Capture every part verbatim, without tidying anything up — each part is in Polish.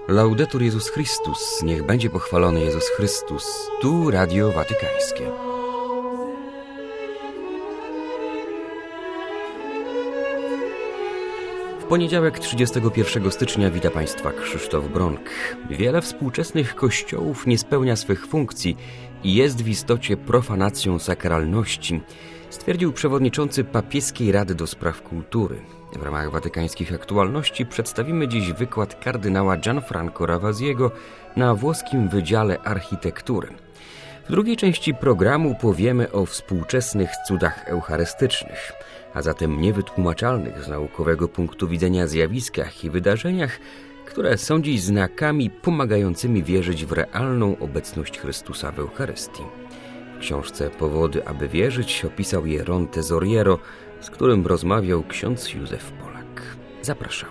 Laudetur Jezus Chrystus, niech będzie pochwalony Jezus Chrystus. Tu Radio Watykańskie. W poniedziałek trzydziestego pierwszego stycznia wita Państwa Krzysztof Bronk. Wiele współczesnych kościołów nie spełnia swych funkcji i jest w istocie profanacją sakralności, stwierdził przewodniczący Papieskiej Rady do Spraw Kultury. W ramach watykańskich aktualności przedstawimy dziś wykład kardynała Gianfranco Ravasiego na włoskim Wydziale Architektury. W drugiej części programu powiemy o współczesnych cudach eucharystycznych, a zatem niewytłumaczalnych z naukowego punktu widzenia zjawiskach i wydarzeniach, które są dziś znakami pomagającymi wierzyć w realną obecność Chrystusa w Eucharystii. W książce Powody, aby wierzyć opisał je Ron Tesoriero, z którym rozmawiał ksiądz Józef Polak. Zapraszamy.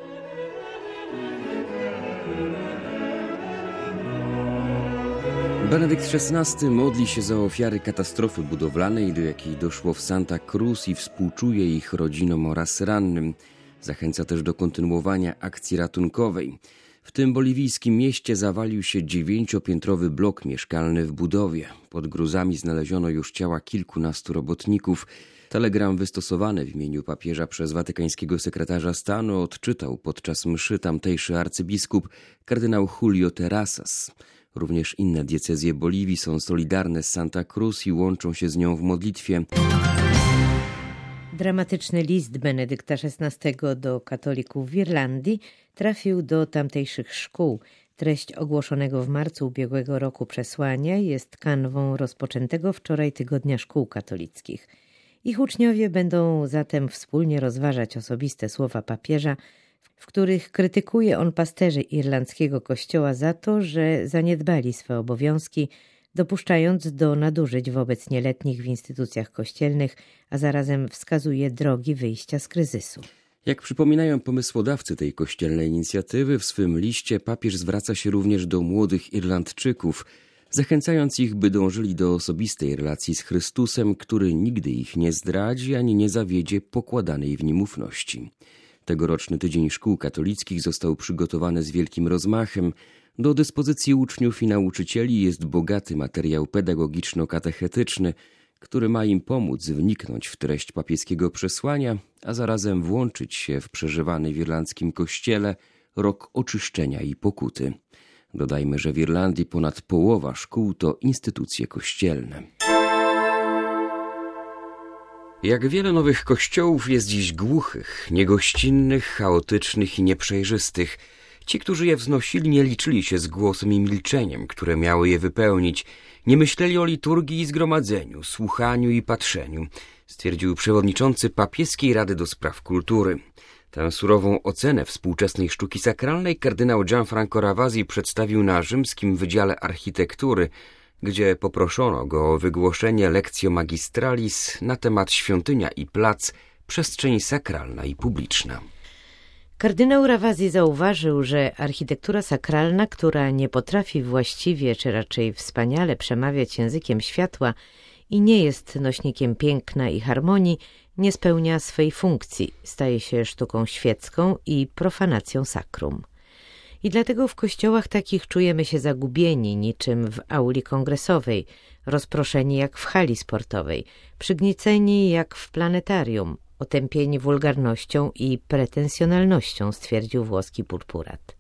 Benedykt szesnasty modli się za ofiary katastrofy budowlanej, do jakiej doszło w Santa Cruz, i współczuje ich rodzinom oraz rannym. Zachęca też do kontynuowania akcji ratunkowej. W tym boliwijskim mieście zawalił się dziewięciopiętrowy blok mieszkalny w budowie. Pod gruzami znaleziono już ciała kilkunastu robotników. Telegram wystosowany w imieniu papieża przez watykańskiego sekretarza stanu odczytał podczas mszy tamtejszy arcybiskup kardynał Julio Terrazas. Również inne diecezje Boliwii są solidarne z Santa Cruz i łączą się z nią w modlitwie. Dramatyczny list Benedykta szesnastego do katolików w Irlandii trafił do tamtejszych szkół. Treść ogłoszonego w marcu ubiegłego roku przesłania jest kanwą rozpoczętego wczoraj Tygodnia Szkół Katolickich. Ich uczniowie będą zatem wspólnie rozważać osobiste słowa papieża, w których krytykuje on pasterzy irlandzkiego kościoła za to, że zaniedbali swe obowiązki, dopuszczając do nadużyć wobec nieletnich w instytucjach kościelnych, a zarazem wskazuje drogi wyjścia z kryzysu. Jak przypominają pomysłodawcy tej kościelnej inicjatywy, w swym liście papież zwraca się również do młodych Irlandczyków, zachęcając ich, by dążyli do osobistej relacji z Chrystusem, który nigdy ich nie zdradzi ani nie zawiedzie pokładanej w nim ufności. Tegoroczny Tydzień Szkół Katolickich został przygotowany z wielkim rozmachem. Do dyspozycji uczniów i nauczycieli jest bogaty materiał pedagogiczno-katechetyczny, który ma im pomóc wniknąć w treść papieskiego przesłania, a zarazem włączyć się w przeżywany w irlandzkim kościele rok oczyszczenia i pokuty. Dodajmy, że w Irlandii ponad połowa szkół to instytucje kościelne. Jak wiele nowych kościołów jest dziś głuchych, niegościnnych, chaotycznych i nieprzejrzystych. Ci, którzy je wznosili, nie liczyli się z głosem i milczeniem, które miały je wypełnić. Nie myśleli o liturgii i zgromadzeniu, słuchaniu i patrzeniu, stwierdził przewodniczący Papieskiej Rady do Spraw Kultury. Tę surową ocenę współczesnej sztuki sakralnej kardynał Gianfranco Ravasi przedstawił na Rzymskim Wydziale Architektury, gdzie poproszono go o wygłoszenie lectio magistralis na temat świątynia i plac, przestrzeń sakralna i publiczna. Kardynał Ravasi zauważył, że architektura sakralna, która nie potrafi właściwie, czy raczej wspaniale przemawiać językiem światła i nie jest nośnikiem piękna i harmonii, nie spełnia swej funkcji, staje się sztuką świecką i profanacją sakrum. I dlatego w kościołach takich czujemy się zagubieni, niczym w auli kongresowej, rozproszeni jak w hali sportowej, przygnieceni jak w planetarium, otępieni wulgarnością i pretensjonalnością, stwierdził włoski purpurat.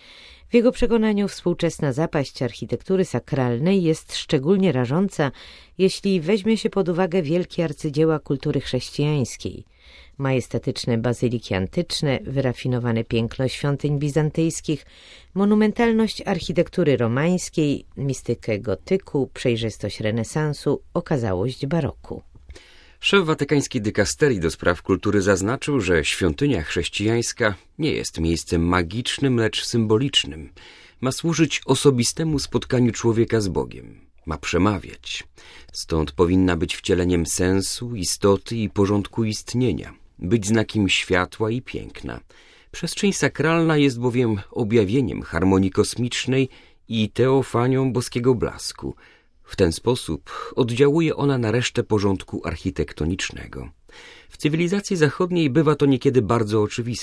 W jego przekonaniu współczesna zapaść architektury sakralnej jest szczególnie rażąca, jeśli weźmie się pod uwagę wielkie arcydzieła kultury chrześcijańskiej. Majestatyczne bazyliki antyczne, wyrafinowane piękno świątyń bizantyjskich, monumentalność architektury romańskiej, mistykę gotyku, przejrzystość renesansu, okazałość baroku. Szef watykańskiej dykasterii do spraw kultury zaznaczył, że świątynia chrześcijańska nie jest miejscem magicznym, lecz symbolicznym. Ma służyć osobistemu spotkaniu człowieka z Bogiem. Ma przemawiać. Stąd powinna być wcieleniem sensu, istoty i porządku istnienia. Być znakiem światła i piękna. Przestrzeń sakralna jest bowiem objawieniem harmonii kosmicznej i teofanią boskiego blasku. W ten sposób oddziałuje ona na resztę porządku architektonicznego. W cywilizacji zachodniej bywa to niekiedy bardzo oczywiste.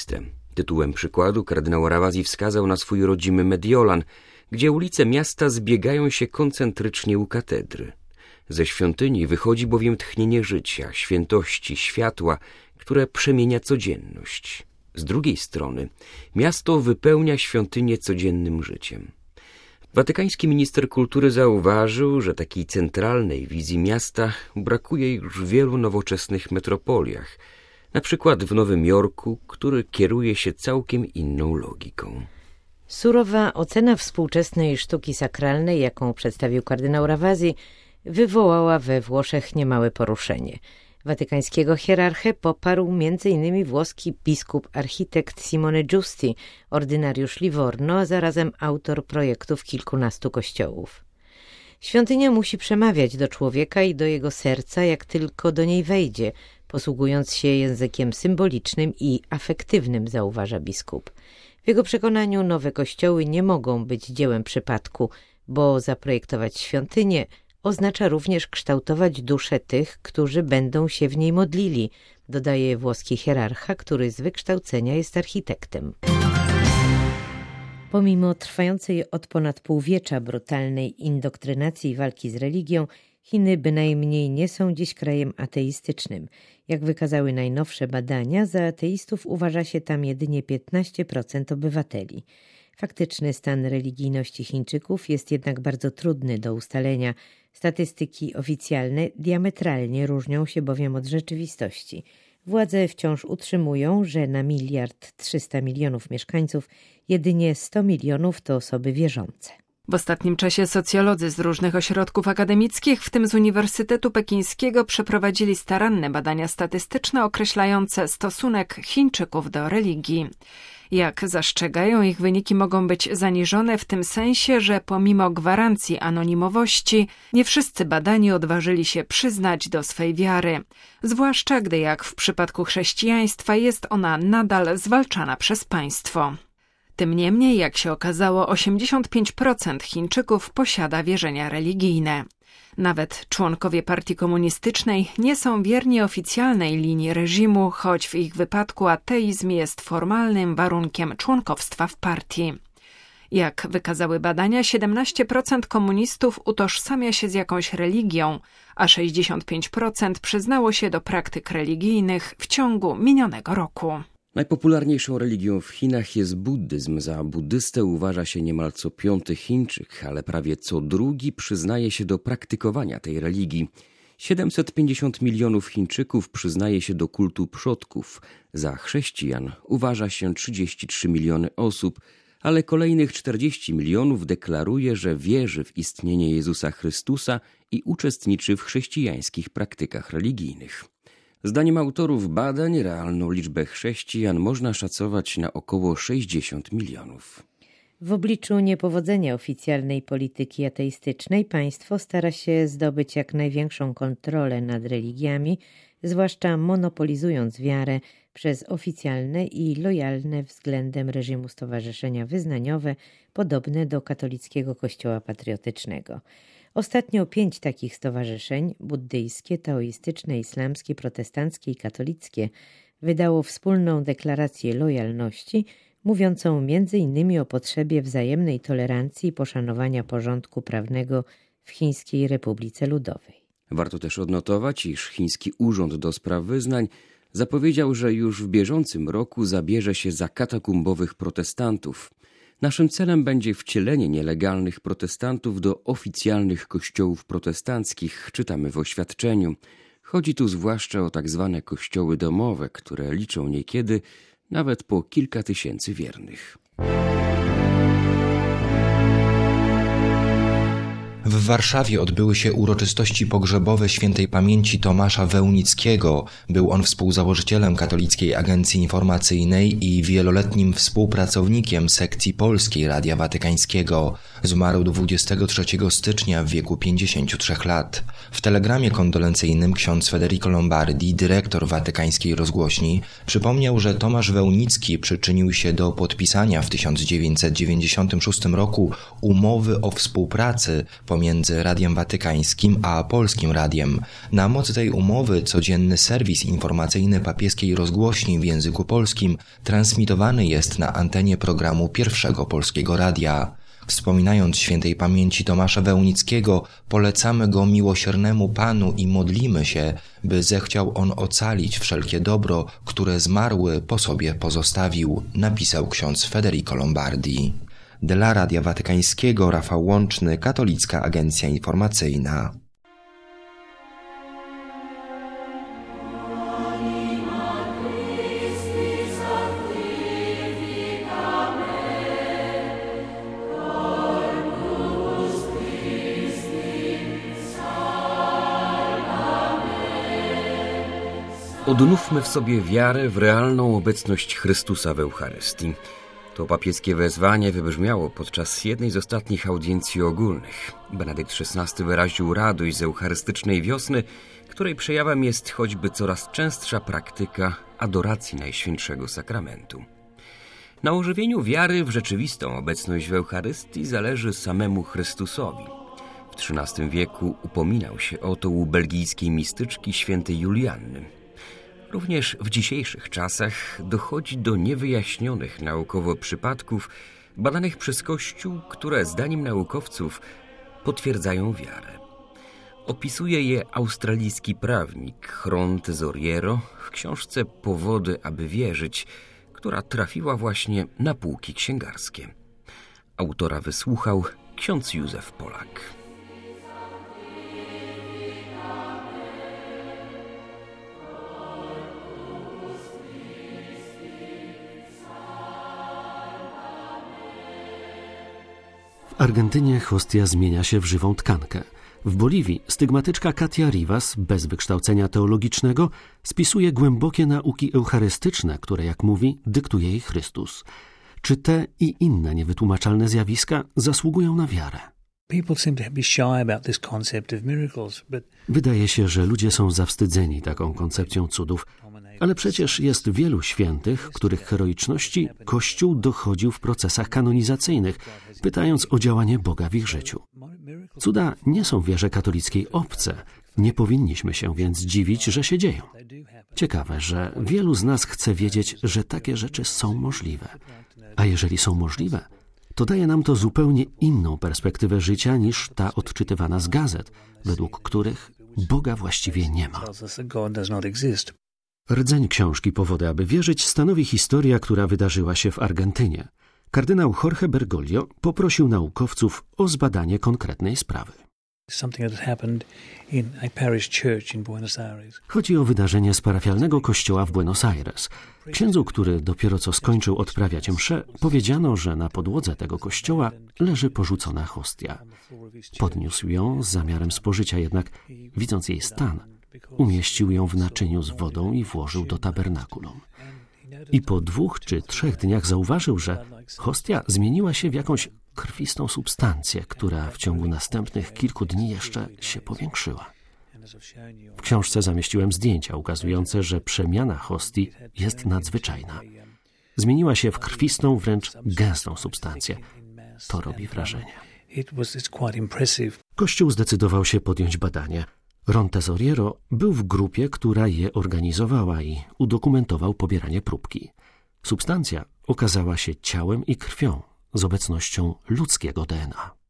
Tytułem przykładu kardynał Ravasi wskazał na swój rodzimy Mediolan, gdzie ulice miasta zbiegają się koncentrycznie u katedry. Ze świątyni wychodzi bowiem tchnienie życia, świętości, światła, które przemienia codzienność. Z drugiej strony miasto wypełnia świątynię codziennym życiem. Watykański minister kultury zauważył, że takiej centralnej wizji miasta brakuje już w wielu nowoczesnych metropoliach, na przykład w Nowym Jorku, który kieruje się całkiem inną logiką. Surowa ocena współczesnej sztuki sakralnej, jaką przedstawił kardynał Ravasi, wywołała we Włoszech niemałe poruszenie. Watykańskiego hierarchę poparł między innymi włoski biskup architekt Simone Giusti, ordynariusz Livorno, a zarazem autor projektów kilkunastu kościołów. Świątynia musi przemawiać do człowieka i do jego serca, jak tylko do niej wejdzie, posługując się językiem symbolicznym i afektywnym, zauważa biskup. W jego przekonaniu nowe kościoły nie mogą być dziełem przypadku, bo zaprojektować świątynię oznacza również kształtować duszę tych, którzy będą się w niej modlili, dodaje włoski hierarcha, który z wykształcenia jest architektem. Pomimo trwającej od ponad półwiecza brutalnej indoktrynacji i walki z religią, Chiny bynajmniej nie są dziś krajem ateistycznym. Jak wykazały najnowsze badania, za ateistów uważa się tam jedynie piętnaście procent obywateli. Faktyczny stan religijności Chińczyków jest jednak bardzo trudny do ustalenia. Statystyki oficjalne diametralnie różnią się bowiem od rzeczywistości. Władze wciąż utrzymują, że na miliard trzysta milionów mieszkańców jedynie sto milionów to osoby wierzące. W ostatnim czasie socjolodzy z różnych ośrodków akademickich, w tym z Uniwersytetu Pekińskiego, przeprowadzili staranne badania statystyczne określające stosunek Chińczyków do religii. Jak zastrzegają, ich wyniki mogą być zaniżone w tym sensie, że pomimo gwarancji anonimowości nie wszyscy badani odważyli się przyznać do swej wiary, zwłaszcza gdy jak w przypadku chrześcijaństwa jest ona nadal zwalczana przez państwo. Tym niemniej, jak się okazało, osiemdziesiąt pięć procent Chińczyków posiada wierzenia religijne. Nawet członkowie partii komunistycznej nie są wierni oficjalnej linii reżimu, choć w ich wypadku ateizm jest formalnym warunkiem członkostwa w partii. Jak wykazały badania, siedemnaście procent komunistów utożsamia się z jakąś religią, a sześćdziesiąt pięć procent przyznało się do praktyk religijnych w ciągu minionego roku. Najpopularniejszą religią w Chinach jest buddyzm. Za buddystę uważa się niemal co piąty Chińczyk, ale prawie co drugi przyznaje się do praktykowania tej religii. siedemset pięćdziesiąt milionów Chińczyków przyznaje się do kultu przodków. Za chrześcijan uważa się trzydzieści trzy miliony osób, ale kolejnych czterdzieści milionów deklaruje, że wierzy w istnienie Jezusa Chrystusa i uczestniczy w chrześcijańskich praktykach religijnych. Zdaniem autorów badań realną liczbę chrześcijan można szacować na około sześćdziesiąt milionów. W obliczu niepowodzenia oficjalnej polityki ateistycznej państwo stara się zdobyć jak największą kontrolę nad religiami, zwłaszcza monopolizując wiarę przez oficjalne i lojalne względem reżimu stowarzyszenia wyznaniowe, podobne do katolickiego Kościoła Patriotycznego. Ostatnio pięć takich stowarzyszeń, buddyjskie, taoistyczne, islamskie, protestanckie i katolickie, wydało wspólną deklarację lojalności, mówiącą między innymi o potrzebie wzajemnej tolerancji i poszanowania porządku prawnego w Chińskiej Republice Ludowej. Warto też odnotować, iż Chiński Urząd do Spraw Wyznań zapowiedział, że już w bieżącym roku zabierze się za katakumbowych protestantów. Naszym celem będzie wcielenie nielegalnych protestantów do oficjalnych kościołów protestanckich, czytamy w oświadczeniu. Chodzi tu zwłaszcza o tak zwane kościoły domowe, które liczą niekiedy nawet po kilka tysięcy wiernych. W Warszawie odbyły się uroczystości pogrzebowe świętej pamięci Tomasza Wełnickiego. Był on współzałożycielem Katolickiej Agencji Informacyjnej i wieloletnim współpracownikiem sekcji polskiej Radia Watykańskiego. Zmarł dwudziestego trzeciego stycznia w wieku pięćdziesięciu trzech lat. W telegramie kondolencyjnym ksiądz Federico Lombardi, dyrektor watykańskiej rozgłośni, przypomniał, że Tomasz Wełnicki przyczynił się do podpisania w tysiąc dziewięćset dziewięćdziesiątym szóstym roku umowy o współpracy pomiędzy pomiędzy Radiem Watykańskim a Polskim Radiem. Na mocy tej umowy codzienny serwis informacyjny papieskiej rozgłośni w języku polskim transmitowany jest na antenie programu Pierwszego Polskiego Radia. Wspominając świętej pamięci Tomasza Wełnickiego, polecamy go miłosiernemu Panu i modlimy się, by zechciał on ocalić wszelkie dobro, które zmarły po sobie pozostawił, napisał ksiądz Federico Lombardi. Dla Radia Watykańskiego Rafał Łączny, Katolicka Agencja Informacyjna. Odnówmy w sobie wiarę w realną obecność Chrystusa w Eucharystii. To papieskie wezwanie wybrzmiało podczas jednej z ostatnich audiencji ogólnych. Benedykt szesnasty wyraził radość z eucharystycznej wiosny, której przejawem jest choćby coraz częstsza praktyka adoracji Najświętszego Sakramentu. Na ożywieniu wiary w rzeczywistą obecność w Eucharystii zależy samemu Chrystusowi. W trzynastym wieku upominał się o to u belgijskiej mistyczki świętej Julianny. Również w dzisiejszych czasach dochodzi do niewyjaśnionych naukowo przypadków badanych przez Kościół, które zdaniem naukowców potwierdzają wiarę. Opisuje je australijski prawnik Ron Tesoriero w książce Powody, aby wierzyć, która trafiła właśnie na półki księgarskie. Autora wysłuchał ksiądz Józef Polak. W Argentynie hostia zmienia się w żywą tkankę. W Boliwii stygmatyczka Katia Rivas, bez wykształcenia teologicznego, spisuje głębokie nauki eucharystyczne, które, jak mówi, dyktuje jej Chrystus. Czy te i inne niewytłumaczalne zjawiska zasługują na wiarę? Wydaje się, że ludzie są zawstydzeni taką koncepcją cudów, ale przecież jest wielu świętych, których heroiczności Kościół dochodził w procesach kanonizacyjnych, pytając o działanie Boga w ich życiu. Cuda nie są wierze katolickiej obce, nie powinniśmy się więc dziwić, że się dzieją. Ciekawe, że wielu z nas chce wiedzieć, że takie rzeczy są możliwe. A jeżeli są możliwe, to daje nam to zupełnie inną perspektywę życia niż ta odczytywana z gazet, według których Boga właściwie nie ma. Rdzeń książki Powody, aby wierzyć stanowi historia, która wydarzyła się w Argentynie. Kardynał Jorge Bergoglio poprosił naukowców o zbadanie konkretnej sprawy. Chodzi o wydarzenie z parafialnego kościoła w Buenos Aires. Księdzu, który dopiero co skończył odprawiać mszę, powiedziano, że na podłodze tego kościoła leży porzucona hostia. Podniósł ją z zamiarem spożycia, jednak widząc jej stan, umieścił ją w naczyniu z wodą i włożył do tabernakulum. I po dwóch czy trzech dniach zauważył, że hostia zmieniła się w jakąś krwistą substancję, która w ciągu następnych kilku dni jeszcze się powiększyła. W książce zamieściłem zdjęcia ukazujące, że przemiana hostii jest nadzwyczajna. Zmieniła się w krwistą, wręcz gęstą substancję. To robi wrażenie. Kościół zdecydował się podjąć badanie. Ron Tesoriero był w grupie, która je organizowała i udokumentował pobieranie próbki. Substancja okazała się ciałem i krwią z obecnością ludzkiego D N A.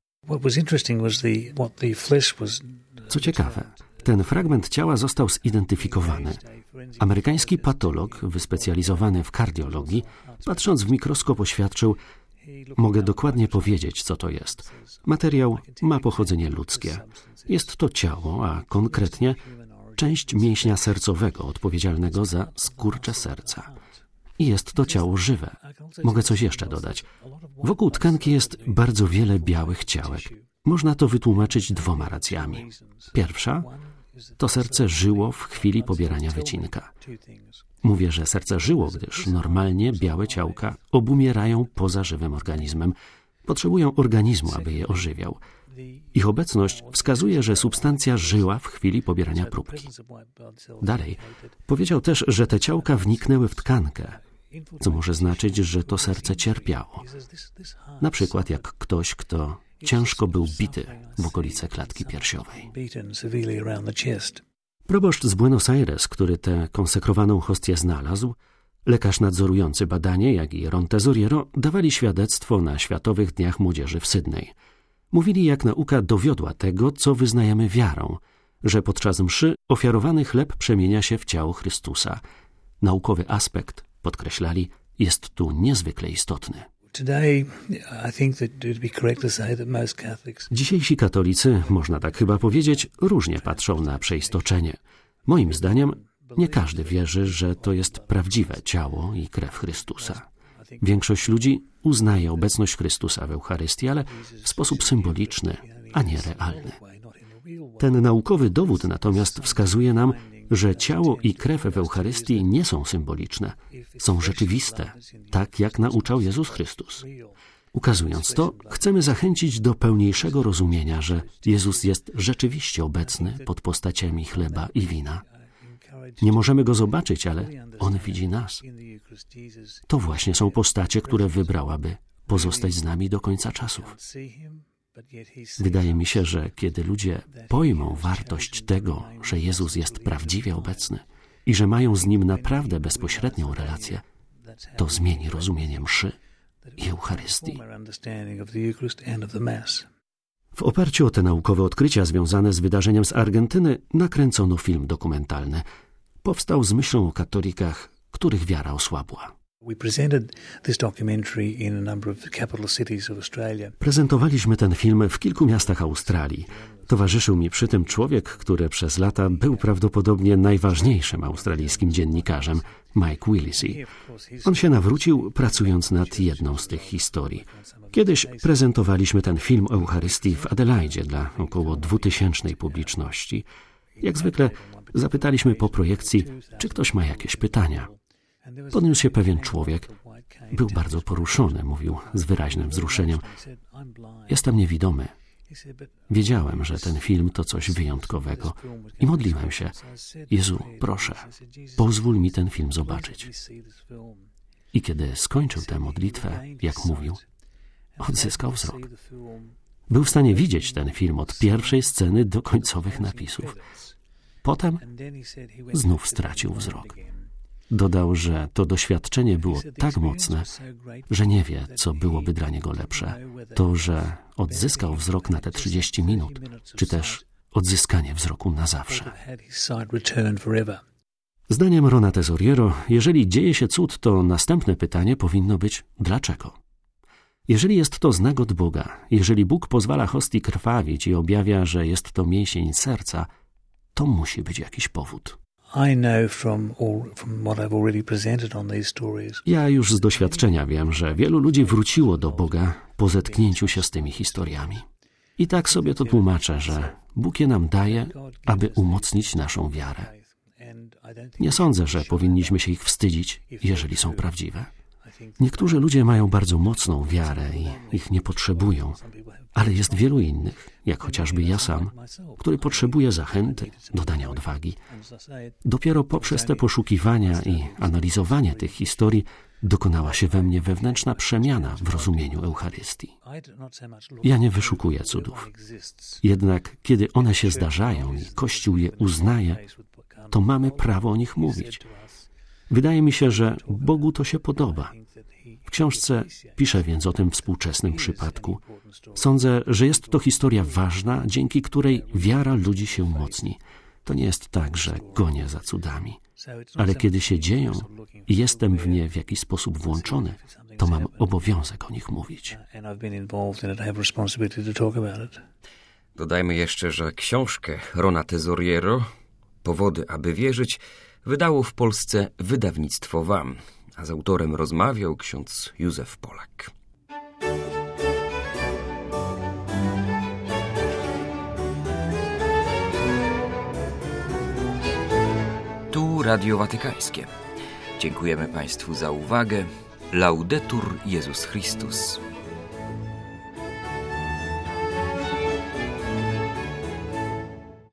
Co ciekawe, ten fragment ciała został zidentyfikowany. Amerykański patolog wyspecjalizowany w kardiologii, patrząc w mikroskop, oświadczył: mogę dokładnie powiedzieć, co to jest. Materiał ma pochodzenie ludzkie. Jest to ciało, a konkretnie część mięśnia sercowego odpowiedzialnego za skurcze serca. I jest to ciało żywe. Mogę coś jeszcze dodać. Wokół tkanki jest bardzo wiele białych ciałek. Można to wytłumaczyć dwoma racjami. Pierwsza, to serce żyło w chwili pobierania wycinka. Mówię, że serce żyło, gdyż normalnie białe ciałka obumierają poza żywym organizmem. Potrzebują organizmu, aby je ożywiał. Ich obecność wskazuje, że substancja żyła w chwili pobierania próbki. Dalej, powiedział też, że te ciałka wniknęły w tkankę, co może znaczyć, że to serce cierpiało. Na przykład jak ktoś, kto ciężko był bity w okolice klatki piersiowej. Proboszcz z Buenos Aires, który tę konsekrowaną hostię znalazł, lekarz nadzorujący badanie, jak i Ron Tesoriero dawali świadectwo na Światowych Dniach Młodzieży w Sydney. Mówili, jak nauka dowiodła tego, co wyznajemy wiarą, że podczas mszy ofiarowany chleb przemienia się w ciało Chrystusa. Naukowy aspekt, podkreślali, jest tu niezwykle istotny. Dzisiejsi katolicy, można tak chyba powiedzieć, różnie patrzą na przeistoczenie. Moim zdaniem nie każdy wierzy, że to jest prawdziwe ciało i krew Chrystusa. Większość ludzi uznaje obecność Chrystusa w Eucharystii, ale w sposób symboliczny, a nie realny. Ten naukowy dowód natomiast wskazuje nam, że ciało i krew w Eucharystii nie są symboliczne, są rzeczywiste, tak jak nauczał Jezus Chrystus. Ukazując to, chcemy zachęcić do pełniejszego rozumienia, że Jezus jest rzeczywiście obecny pod postaciami chleba i wina. Nie możemy Go zobaczyć, ale On widzi nas. To właśnie są postacie, które wybrałaby pozostać z nami do końca czasów. Wydaje mi się, że kiedy ludzie pojmą wartość tego, że Jezus jest prawdziwie obecny i że mają z Nim naprawdę bezpośrednią relację, to zmieni rozumienie mszy i Eucharystii. W oparciu o te naukowe odkrycia związane z wydarzeniem z Argentyny nakręcono film dokumentalny. Powstał z myślą o katolikach, których wiara osłabła. Prezentowaliśmy ten film w kilku miastach Australii. Towarzyszył mi przy tym człowiek, który przez lata był prawdopodobnie najważniejszym australijskim dziennikarzem, Mike Willesee. On się nawrócił, pracując nad jedną z tych historii. Kiedyś prezentowaliśmy ten film o Eucharystii w Adelaidzie dla około dwutysięcznej publiczności. Jak zwykle zapytaliśmy po projekcji, czy ktoś ma jakieś pytania. Podniósł się pewien człowiek. Był bardzo poruszony, mówił z wyraźnym wzruszeniem. Jestem niewidomy. Wiedziałem, że ten film to coś wyjątkowego i modliłem się. Jezu, proszę, pozwól mi ten film zobaczyć. I kiedy skończył tę modlitwę, jak mówił, odzyskał wzrok. Był w stanie widzieć ten film od pierwszej sceny do końcowych napisów. Potem znów stracił wzrok. Dodał, że to doświadczenie było tak mocne, że nie wie, co byłoby dla niego lepsze. To, że odzyskał wzrok na te trzydzieści minut, czy też odzyskanie wzroku na zawsze. Zdaniem Rona Tesoriero, jeżeli dzieje się cud, to następne pytanie powinno być dlaczego? Jeżeli jest to znak od Boga, jeżeli Bóg pozwala hostii krwawić i objawia, że jest to mięsień serca, to musi być jakiś powód. Ja już z doświadczenia wiem, że wielu ludzi wróciło do Boga po zetknięciu się z tymi historiami. I tak sobie to tłumaczę, że Bóg je nam daje, aby umocnić naszą wiarę. Nie sądzę, że powinniśmy się ich wstydzić, jeżeli są prawdziwe. Niektórzy ludzie mają bardzo mocną wiarę i ich nie potrzebują, ale jest wielu innych, jak chociażby ja sam, który potrzebuje zachęty, dodania odwagi. Dopiero poprzez te poszukiwania i analizowanie tych historii dokonała się we mnie wewnętrzna przemiana w rozumieniu Eucharystii. Ja nie wyszukuję cudów. Jednak kiedy one się zdarzają i Kościół je uznaje, to mamy prawo o nich mówić. Wydaje mi się, że Bogu to się podoba. W książce piszę więc o tym współczesnym przypadku. Sądzę, że jest to historia ważna, dzięki której wiara ludzi się umocni. To nie jest tak, że gonię za cudami. Ale kiedy się dzieją i jestem w nie w jakiś sposób włączony, to mam obowiązek o nich mówić. Dodajmy jeszcze, że książkę Rona Tesoriero, Powody, aby wierzyć, wydało w Polsce wydawnictwo W A M, a z autorem rozmawiał ksiądz Józef Polak. Tu Radio Watykańskie. Dziękujemy Państwu za uwagę. Laudetur Jezus Chrystus.